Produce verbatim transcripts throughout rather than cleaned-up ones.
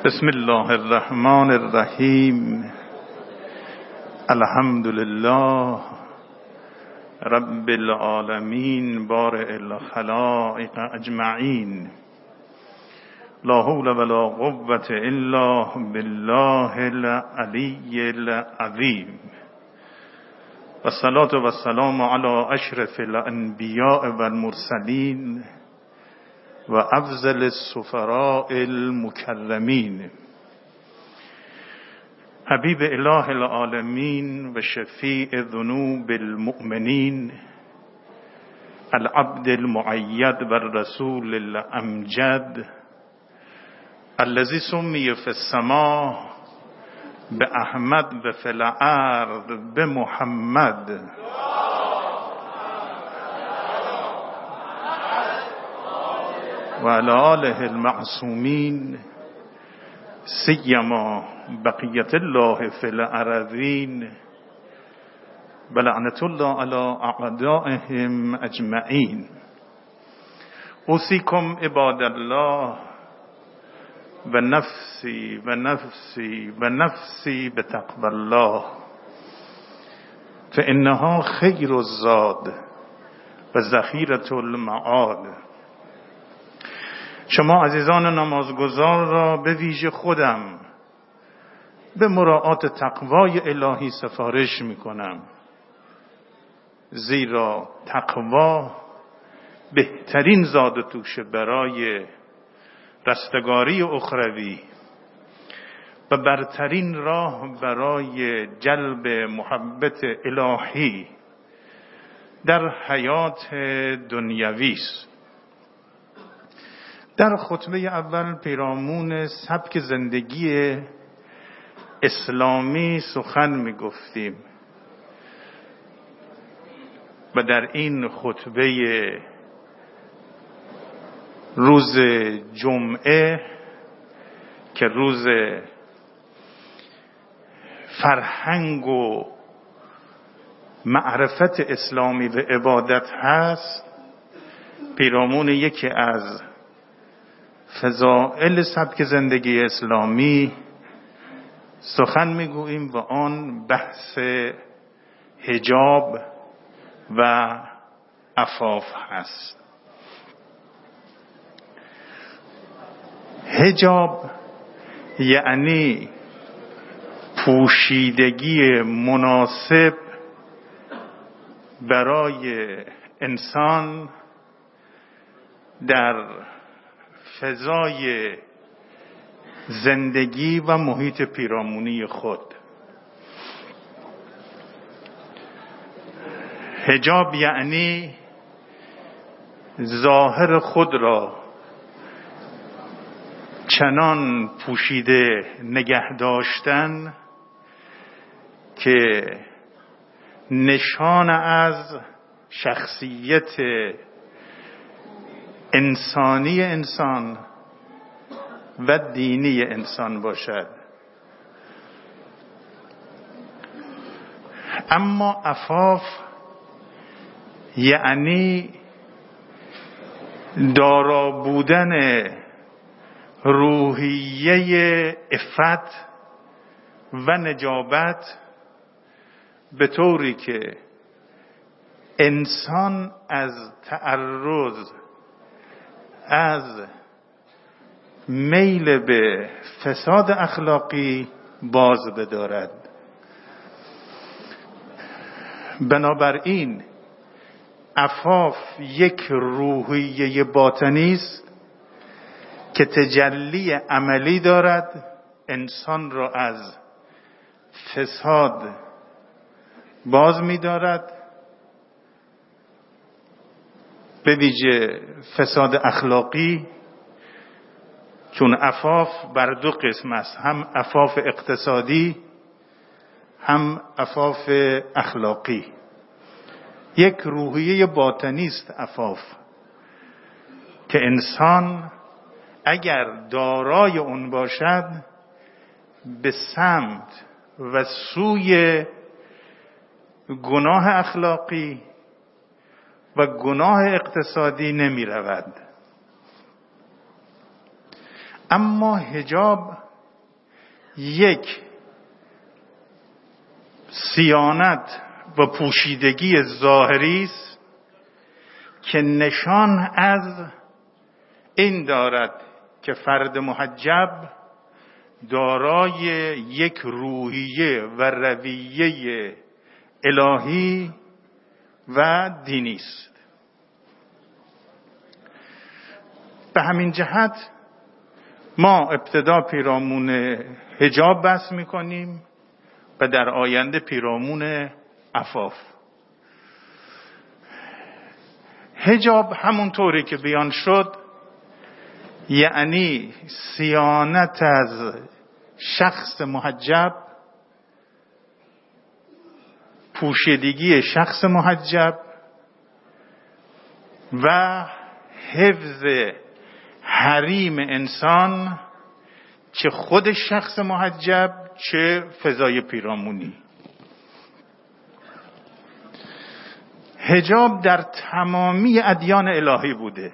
بسم الله الرحمن الرحیم. الحمد لله رب العالمین بارئ الخلائق اجمعین. لا حول ولا قوة الا بالله العلی العظیم. و الصلاة و السلام علی اشرف الانبیاء و المرسلین و افضل السفراء المکرمین. حبیب اله العالمین و شفیع ذنوب المؤمنین، العبد المؤید و الرسول الامجد، الذي سمی فی السماء باحمد و فی الارض بمحمد. و علی آله المعصومین سیما بقیت الله فی الارضین و لعنت الله علی اعدائهم اجمعین. اوصیکم عباد الله و نفسی و نفسی و نفسی بتقوی الله فانها خیر الزاد و ذخیرة المعاد. شما عزیزان نمازگزار را به ویژه خودم به مراعات تقوای الهی سفارش می کنم، زیرا تقوا بهترین زاد و توشه برای رستگاری اخروی و برترین راه برای جلب محبت الهی در حیات دنیوی است. در خطبه اول پیرامون سبک زندگی اسلامی سخن می گفتیم و در این خطبه روز جمعه که روز فرهنگ و معرفت اسلامی و عبادت هست، پیرامون یکی از فضائل سبک زندگی اسلامی سخن میگوییم و آن بحث حجاب و عفاف هست. حجاب یعنی پوشیدگی مناسب برای انسان در فضای زندگی و محیط پیرامونی خود. حجاب یعنی ظاهر خود را چنان پوشیده نگه داشتن که نشان از شخصیت انسانی انسان و دینی انسان باشد. اما عفاف یعنی دارا بودن روحیه عفت و نجابت به طوری که انسان از تعرض از میل به فساد اخلاقی باز بدارد. بنابراین عفاف یک روحیه باطنی است که تجلی عملی دارد، انسان را از فساد باز می‌دارد، به ویژه فساد اخلاقی، چون عفاف بر دو قسم است، هم عفاف اقتصادی هم عفاف اخلاقی. یک روحیه باطنی است عفاف که انسان اگر دارای اون باشد به سمت و سوی گناه اخلاقی و گناه اقتصادی نمی رود. اما حجاب یک صیانت و پوشیدگی ظاهری است که نشان از این دارد که فرد محجب دارای یک روحیه و رویه الهی و دینی است. به همین جهت ما ابتدا پیرامون حجاب بس می‌کنیم و در آینده پیرامون عفاف. حجاب همونطوری که بیان شد یعنی صیانت از شخص محجب، پوشیدگی شخص محجب و حفظ حریم انسان، چه خود شخص محجب چه فضای پیرامونی. حجاب در تمامی ادیان الهی بوده،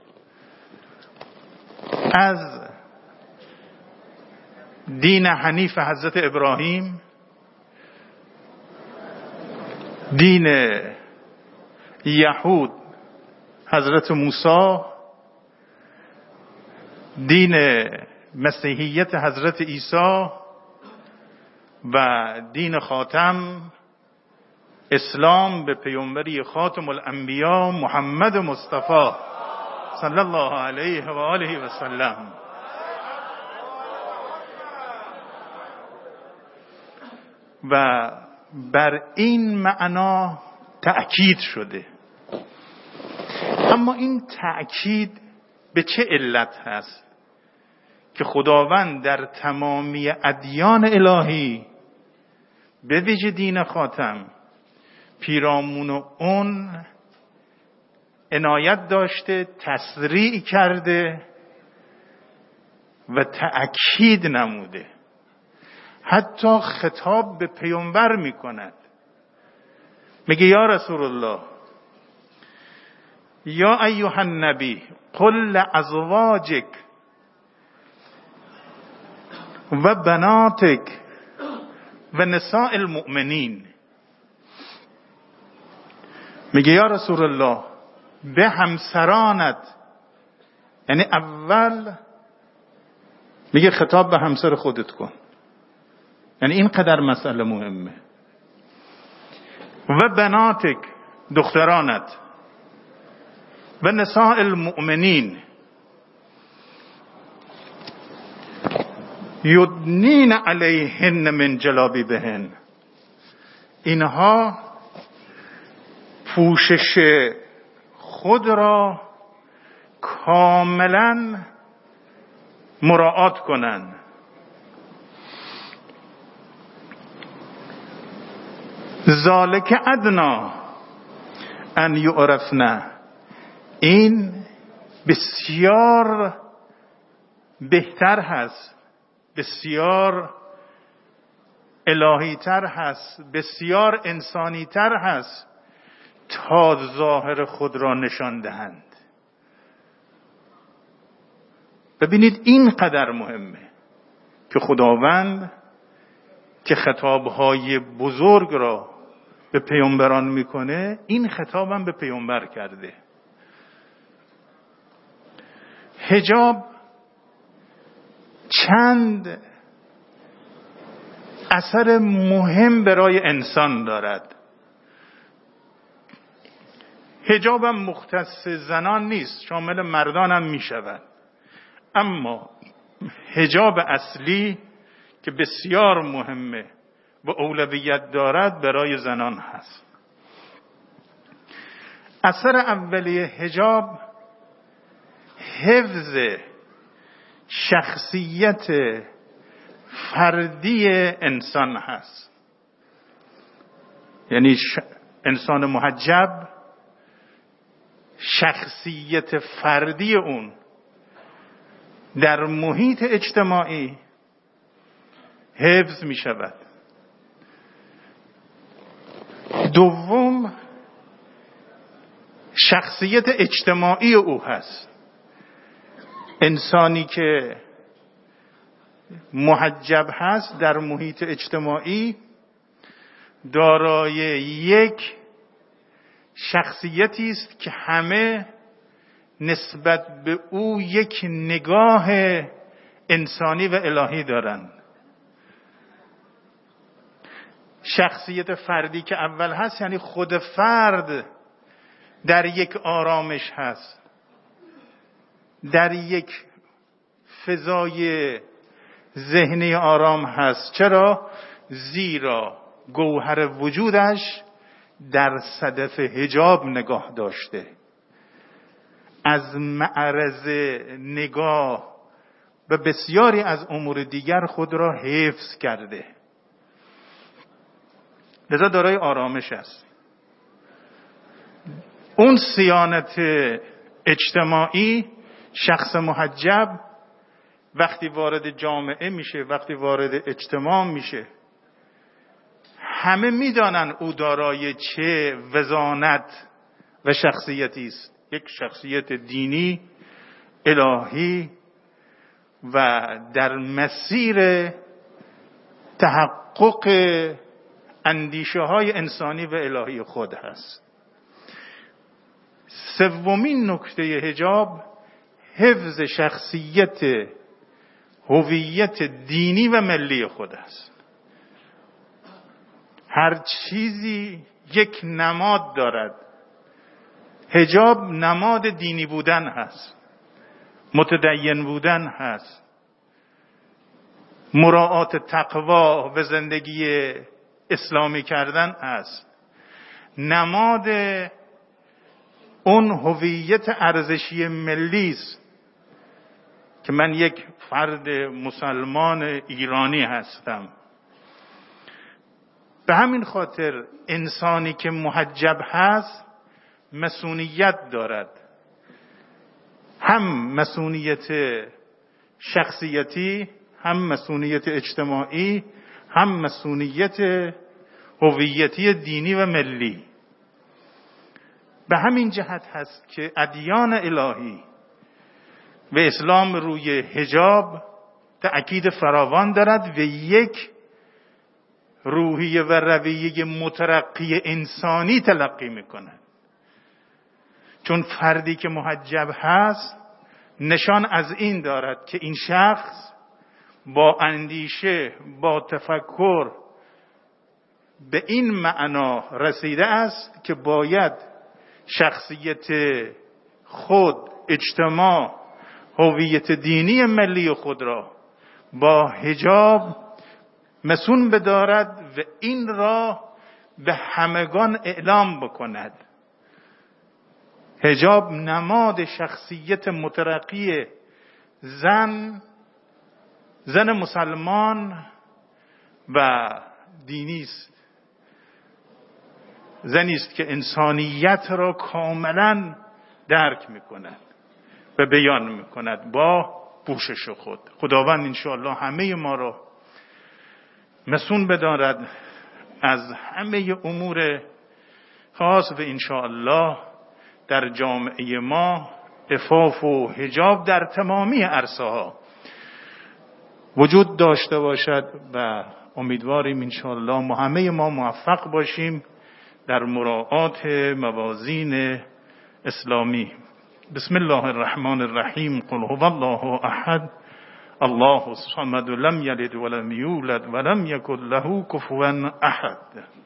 از دین حنیف حضرت ابراهیم، دین یهود حضرت موسی، دین مسیحیت حضرت عیسی و دین خاتم اسلام به پیامبری خاتم الانبیا محمد مصطفی صلی الله علیه و آله و سلم. و بر این معنا تأکید شده. اما این تأکید به چه علت هست که خداوند در تمامی ادیان الهی به ویژه دین خاتم پیرامون اون عنایت داشته، تسریع کرده و تأکید نموده، حتی خطاب به پیامبر میکند، میگه یا رسول الله یا ایها النبی قل لازواجک و بناتک و نساء المؤمنین. میگه یا رسول الله به همسرانت، یعنی اول میگه خطاب به همسر خودت کن، یعنی اینقدر مسئله مهمه. و بناتک دخترانت و نساء المؤمنین یدنین علیهن من جلابیبهن، اینها پوشش خود را کاملا مراعات کنند. ذالک ادنا ان یعرفن، این بسیار بهتر هست، بسیار الهی تر هست، بسیار انسانی تر هست تا ظاهر خود را نشان دهند. ببینید این قدر مهمه که خداوند که خطابهای بزرگ را به پیامبران میکنه، این خطابم به پیامبر کرده. حجاب چند اثر مهم برای انسان دارد. حجابم مختص زنان نیست، شامل مردانم می شود. اما حجاب اصلی که بسیار مهمه و اولویت دارد برای زنان هست. اثر اولیه حجاب حفظ شخصیت فردی انسان هست. یعنی ش... انسان محجب شخصیت فردی اون در محیط اجتماعی حفظ می شود. دوم شخصیت اجتماعی او هست. انسانی که محجب هست در محیط اجتماعی دارای یک شخصیتی است که همه نسبت به او یک نگاه انسانی و الهی دارند. شخصیت فردی که اول هست یعنی خود فرد در یک آرامش هست، در یک فضای ذهنی آرام هست. چرا؟ زیرا گوهر وجودش در صدف حجاب نگاه داشته، از معرض نگاه و بسیاری از امور دیگر خود را حفظ کرده، لذا دارای آرامش است. اون صیانت اجتماعی، شخص محجب وقتی وارد جامعه میشه، وقتی وارد اجتماع میشه، همه میدانن او دارای چه وزانت و شخصیتی است. یک شخصیت دینی، الهی و در مسیر تحقق اندیشه های انسانی و الهی خود هست. سومین نکته حجاب حفظ شخصیت، هویت دینی و ملی خود است. هر چیزی یک نماد دارد. حجاب نماد دینی بودن هست، متدین بودن هست، مراعات تقوا و زندگی اسلامی کردن است، نماد اون هویت ارزشی ملی است که من یک فرد مسلمان ایرانی هستم. به همین خاطر انسانی که محجب هست مسئولیت دارد، هم مسئولیت شخصیتی، هم مسئولیت اجتماعی، هم مسئولیت هویتی دینی و ملی. به همین جهت هست که ادیان الهی و اسلام روی حجاب تأکید فراوان دارد و یک روحیه و رویه مترقی انسانی تلقی میکند. چون فردی که محجب هست نشان از این دارد که این شخص با اندیشه، با تفکر به این معنا رسیده است که باید شخصیت خود، اجتماع، هویت دینی ملی خود را با حجاب مسون بدارد و این را به همگان اعلام بکند. حجاب نماد شخصیت مترقی زن زن مسلمان و دینی است. زنی است که انسانیت را کاملا درک میکند و بیان میکند با پوشش خود. خداوند انشاءالله همه ما را مسون بدارد از همه امور خاص و انشاءالله در جامعه ما عفاف و حجاب در تمامی عرصه ها وجود داشته باشد و امیدواریم انشاءالله ما همه ما موفق باشیم در مراعات موازین اسلامی. بسم الله الرحمن الرحیم. قل هو الله احد الله الصمد لم یلد ولم یولد ولم یکن له کفوا احد.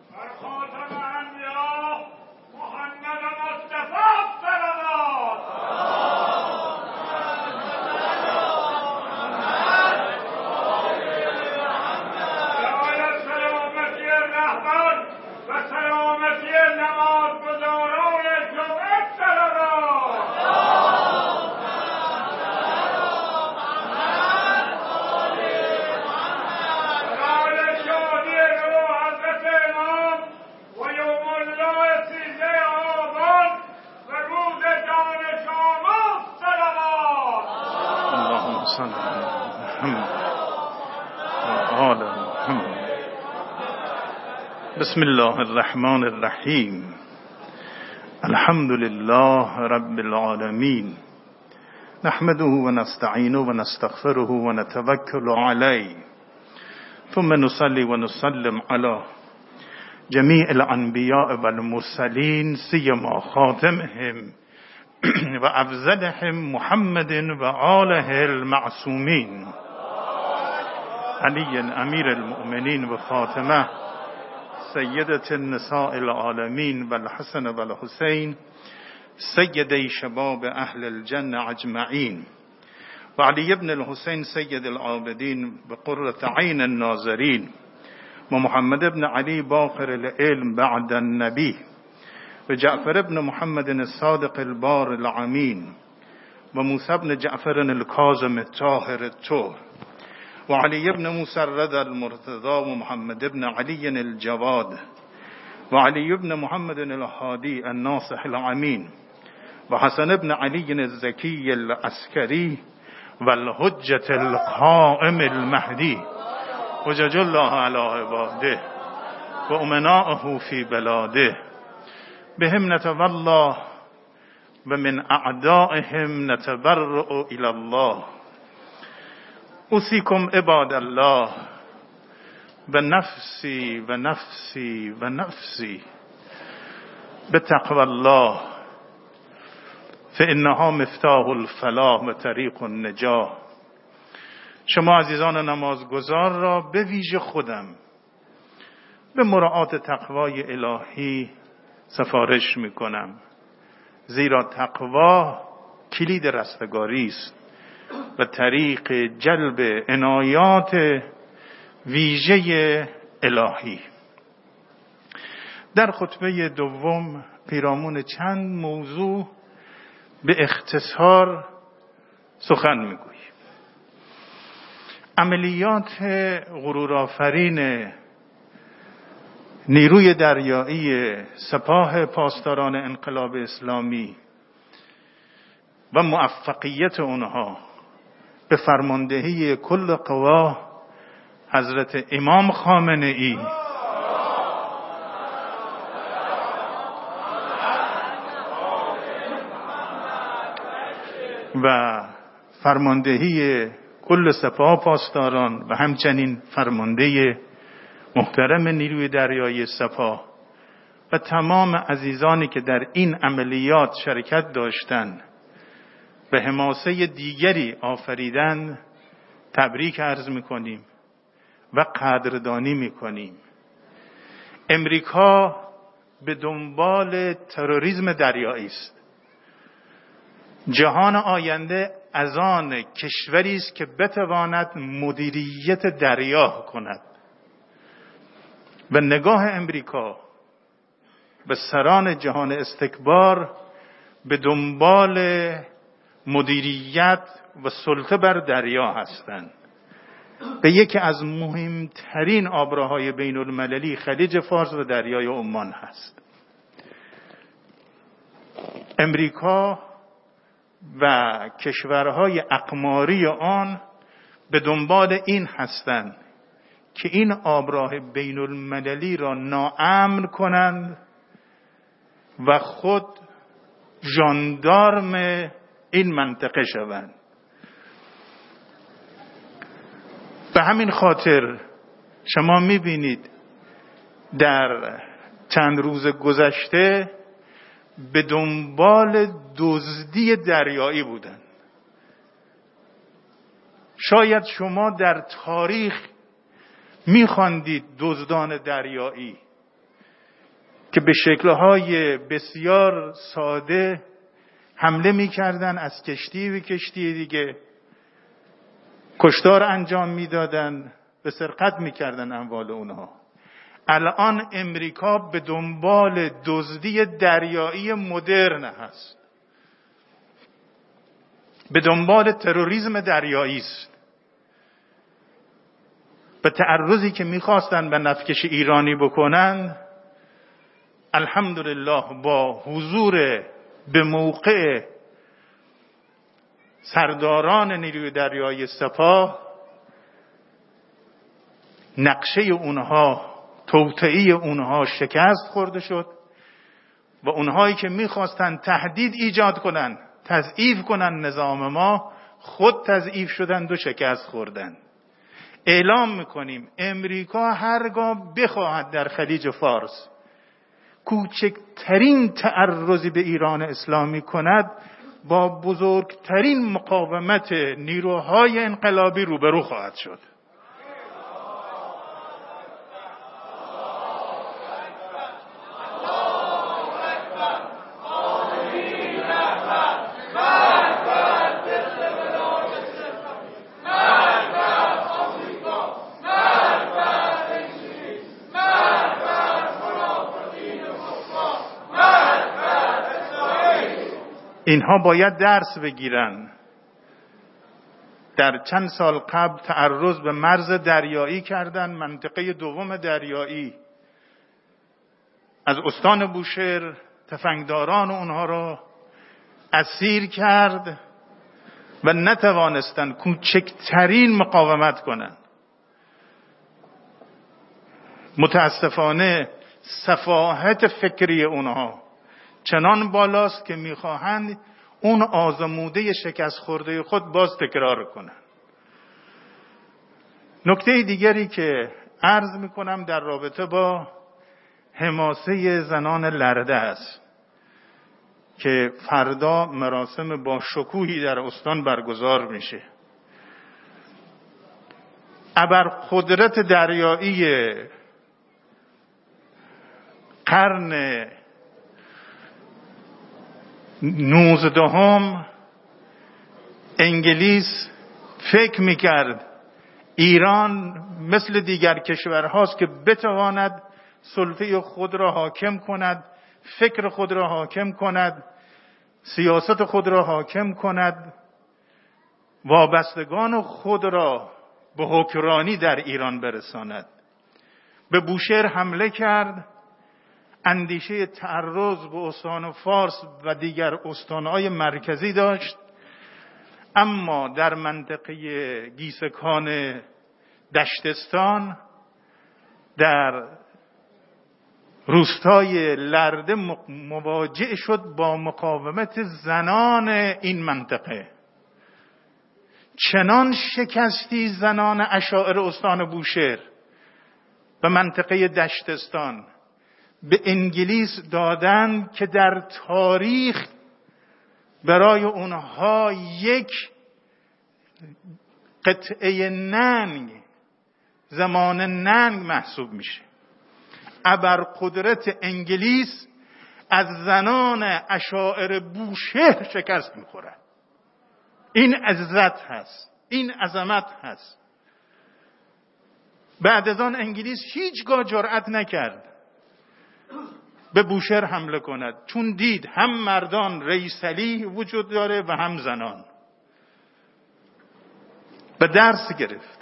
بسم الله الرحمن الرحیم. الحمد لله رب العالمین نحمده ونستعينه ونستغفره ونتوكل عليه ثم نصلي ونسلم على جميع الأنبياء والمرسلين سيما خاتمهم وأفضلهم محمد وآله المعصومين علي أمير المؤمنين وفاطمة سيدة النساء العالمين والحسن والحسين سيدي شباب أهل الجنة أجمعين وعلي بن الحسين سيد العابدين بقرة عين الناظرين ومحمد بن علي باقر العلم بعد النبي وجعفر بن محمد الصادق البار العمين وموسى بن جعفر الكاظم الطاهر الطهر وعلي بن موسى الرضا المرتضى ومحمد بن علي الجواد وعلي بن محمد الهادي الناصح الأمين وحسن بن علي الزكي العسكري والحجة القائم المهدي وجج الله على عباده وأمناءه في بلاده بهم نتولى ومن أعدائهم نتبرأ إلى الله أوصيكم عباد الله بنفسي ونفسي ونفسي بتقوى الله فإنها مفتاح الفلاح و طریق النجاة. شما عزیزان نمازگزار را به ویژه خودم به مراعات تقوای الهی سفارش می کنم، زیرا تقوا کلید رستگاری است و طریق جلب عنایات ویژه الهی. در خطبه دوم پیرامون چند موضوع به اختصار سخن میگوییم. عملیات غرورآفرین نیروی دریایی سپاه پاسداران انقلاب اسلامی و موفقیت اونها به فرماندهی کل قوا حضرت امام خامنه ای و فرماندهی کل سپاه پاسداران و همچنین فرمانده محترم نیروی دریایی سپاه و تمام عزیزانی که در این عملیات شرکت داشتند به حماسه دیگری آفریدن تبریک عرض می‌کنیم و قدردانی می‌کنیم. امریکا به دنبال تروریسم دریایی است. جهان آینده از آن کشوری است که بتواند مدیریت دریا کند و نگاه امریکا به سران جهان استکبار به دنبال مدیریت و سلطه بر دریا هستند. به یکی از مهمترین آبراهای بین المللی خلیج فارس و دریای عمان هست. امریکا و کشورهای اقماری آن به دنبال این هستند که این آبراه بین المللی را ناامن کنند و خود ژاندارم این منطقه شوند. به همین خاطر شما میبینید در چند روز گذشته به دنبال دزدی دریایی بودند. شاید شما در تاریخ میخواندید دزدان دریایی که به شکل‌های بسیار ساده حمله میکردن، از کشتی به کشتی دیگه کشتار انجام میدادن، به سرقت میکردن اموال اونها. الان امریکا به دنبال دزدی دریایی مدرن هست، به دنبال تروریسم دریایی است. به تعرضی که میخواستن به نفتکش ایرانی بکنن، الحمدلله با حضور به موقع سرداران نیروی دریایی سپاه نقشه اونها، توطئه اونها شکست خورده شد و اونهایی که میخواستن تهدید ایجاد کنن، تضعیف کنن نظام ما، خود تضعیف شدند و شکست خوردند. اعلام میکنیم امریکا هرگاه بخواهد در خلیج فارس کوچکترین تعرضی به ایران اسلامی کند، با بزرگترین مقاومت نیروهای انقلابی روبرو خواهد شد. اینها باید درس بگیرن. در چند سال قبل تعرض به مرز دریایی کردن، منطقه دوم دریایی، از استان بوشهر تفنگداران اونها را اسیر کرد و نتوانستند کوچکترین مقاومت کنند. متاسفانه سفاهت فکری اونها چنان بالاست که میخواهند اون آزموده شکست خورده خود باز تکرار کنند. نکته دیگری که عرض میکنم در رابطه با حماسه زنان لرده است که فردا مراسم با شکوهی در استان برگزار میشه. ابرقدرت دریایی قرن نوزدهم انگلیس فکر میکرد ایران مثل دیگر کشورهاست که بتواند سلطه خود را حاکم کند، فکر خود را حاکم کند، سیاست خود را حاکم کند، وابستگان خود را به حکمرانی در ایران برساند. به بوشهر حمله کرد، اندیشه تعرض به استان فارس و دیگر استانهای مرکزی داشت، اما در منطقه گیسکان دشتستان در روستای لرده مواجه شد با مقاومت زنان این منطقه. چنان شکستی زنان اشاعره استان بوشهر و منطقه دشتستان به انگلیس دادن که در تاریخ برای اونها یک قطعه ننگ، زمان ننگ محسوب میشه. ابرقدرت انگلیس از زنان اشاعره بوشهر شکست میخورد. این عزت هست، این عظمت هست. بعد از آن انگلیس هیچگاه جرأت نکرد به بوشهر حمله کند، چون دید هم مردان ریسلی وجود داره و هم زنان، و درس گرفت.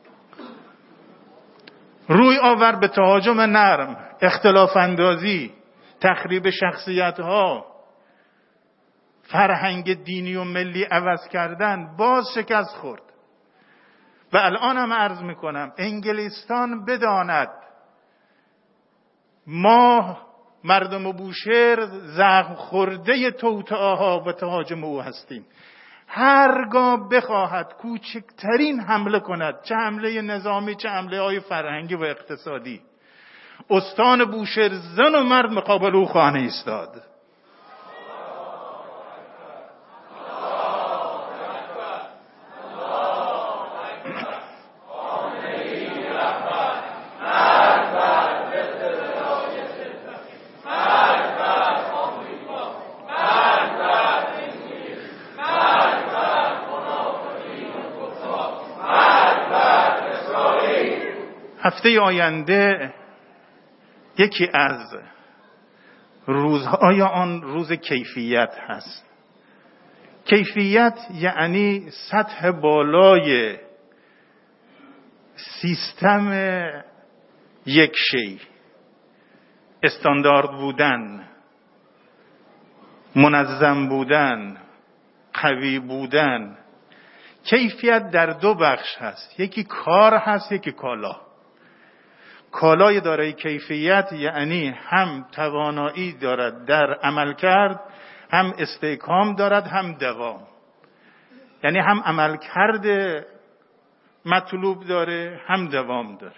روی آور به تهاجم نرم، اختلاف اندازی، تخریب شخصیت ها، فرهنگ دینی و ملی عوض کردن، باز شکست خورد. و الان هم عرض میکنم انگلستان بداند ما مردم بوشهر زخم خورده توطئه‌ها و تهاجم او هستیم. هرگاه بخواهد کوچکترین حمله کند، چه حمله نظامی چه حمله های فرهنگی و اقتصادی، استان بوشهر زن و مرد مقابل او خواهند ایستاد. هفته آینده یکی از روزهای آن روز کیفیت هست. کیفیت یعنی سطح بالای سیستم یک شی، استاندارد بودن، منظم بودن، قوی بودن. کیفیت در دو بخش هست، یکی کار هست، یکی کالا. کالای دارای کیفیت یعنی هم توانایی دارد در عمل کرد هم استحکام دارد هم دوام. یعنی هم عملکرد مطلوب داره هم دوام داره.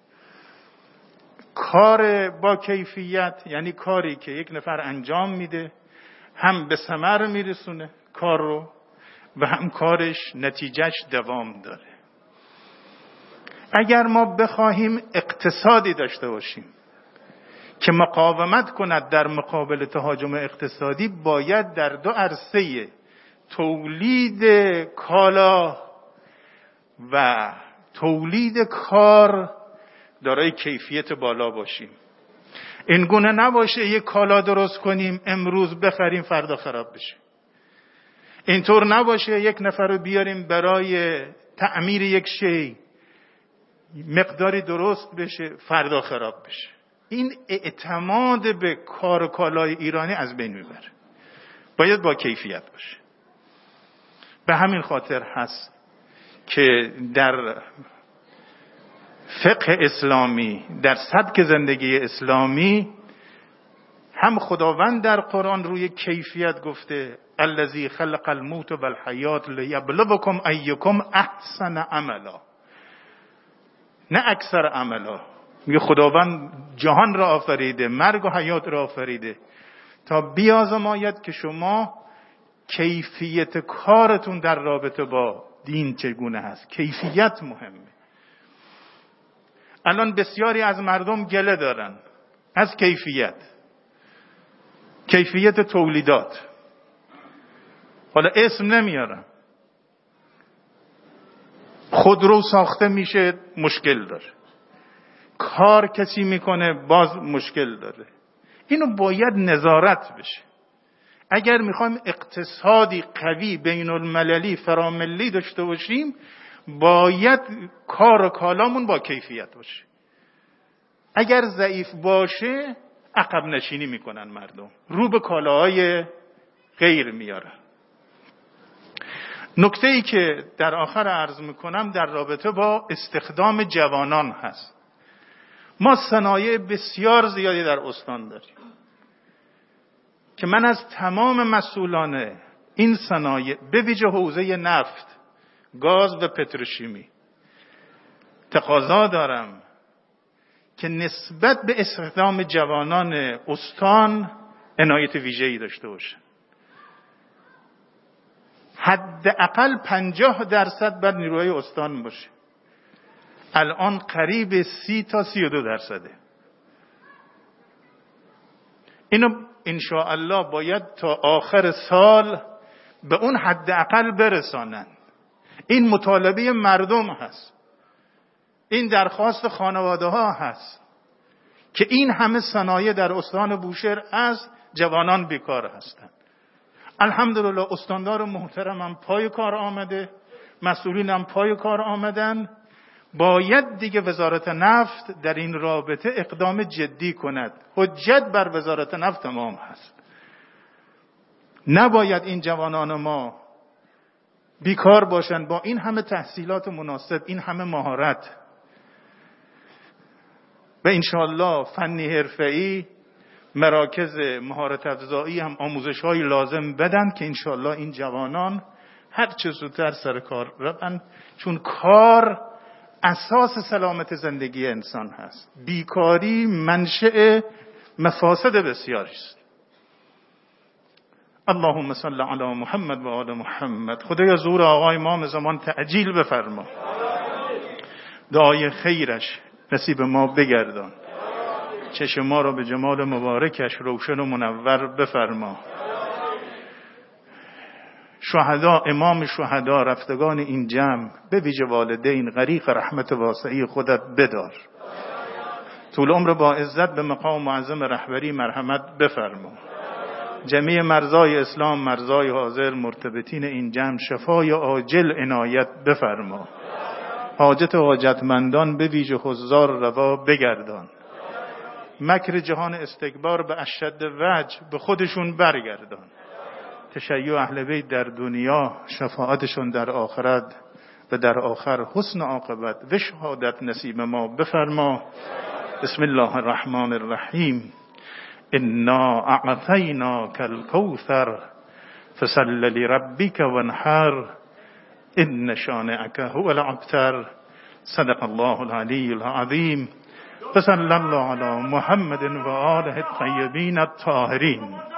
کار با کیفیت یعنی کاری که یک نفر انجام میده هم به ثمر میرسونه کار رو و هم کارش نتیجهش دوام داره. اگر ما بخواهیم اقتصادی داشته باشیم که مقاومت کند در مقابل تهاجم اقتصادی، باید در دو عرصه تولید کالا و تولید کار دارای کیفیت بالا باشیم. این گونه نباشه یک کالا درست کنیم امروز بخریم فردا خراب بشه. اینطور نباشه یک نفر رو بیاریم برای تعمیر یک شی مقداری درست بشه فردا خراب بشه. این اعتماد به کار و کالای ایرانی از بین میبره. باید با کیفیت باشه. به همین خاطر هست که در فقه اسلامی، در سبک زندگی اسلامی، هم خداوند در قرآن روی کیفیت گفته الذی خلق الموت والحیات لیبلوکم ایکم احسن عملا، نه اکثر عملا. میگه خداوند جهان را آفریده، مرگ و حیات را آفریده تا بیازماید که شما کیفیت کارتون در رابطه با دین چگونه هست. کیفیت مهمه. الان بسیاری از مردم گله دارن از کیفیت کیفیت تولیدات. حالا اسم نمیارم، خودرو ساخته میشه مشکل داره، کار کسی میکنه باز مشکل داره. اینو باید نظارت بشه. اگر میخوایم اقتصادی قوی بین المللی فراملی داشته باشیم، باید کار و کالامون با کیفیت باشه. اگر ضعیف باشه عقب نشینی میکنن مردم، رو به کالاهای غیر میارن. نکته ای که در آخر عرض میکنم در رابطه با استخدام جوانان هست. ما صنایع بسیار زیادی در استان داریم که من از تمام مسئولان این صنایع به ویژه حوزه نفت، گاز و پتروشیمی تقاضا دارم که نسبت به استخدام جوانان استان عنایت ویژه‌ای داشته باشن. حداقل پنجاه درصد بر نیروهای استان باشه. الان قریب سی تا سی و دو درصده. اینو انشاءالله باید تا آخر سال به اون حداقل برسانن. این مطالبه مردم هست، این درخواست خانواده ها هست که این همه صنایع در استان بوشهر از جوانان بیکار هستند. الحمدلله استاندار محترمم پای کار آمده، مسئولینم پای کار آمدن. باید دیگه وزارت نفت در این رابطه اقدام جدی کند. حجت بر وزارت نفت تمام هست. نباید این جوانان ما بیکار باشن با این همه تحصیلات مناسب، این همه مهارت. و انشاءالله فنی حرفه‌ای، مراکز مهارت افزایی هم آموزش‌های لازم بدن که انشاءالله این جوانان هر چه زودتر سر کار روند، چون کار اساس سلامت زندگی انسان هست. بیکاری منشأ مفاسد بسیاری است. اللهم صل علی محمد و آل محمد. خدایا ظهور آقای امام زمان تعجیل بفرما، دعای خیرش نصیب ما بگردان، چشم ما را به جمال مبارکش روشن و منور بفرما. شهدا، امام شهدا، رفتگان این جمع، به ویژه والدین، غریق رحمت واسعی خودت بدار. طول عمر با عزت به مقام معظم رهبری مرحمت بفرما. جمیع مرزای اسلام، مرزای حاضر، مرتبطین این جمع شفای عاجل عنایت بفرما. حاجت حاجتمندان به ویژه حضار روا بگردان. مکر جهان استکبار به اشد وجه به خودشون برگردان. تشیع اهل بیت در دنیا، شفاعتشون در آخرت و در آخر حسن عاقبت و شهادت نصیب ما بفرما. بسم الله الرحمن الرحیم. انا اعطیناک الکوثر فصل لربک وانحر ان شانئک هو الابتر. صدق الله العلی العظیم. صلی الله علی محمد و آله الطیبین الطاهرین.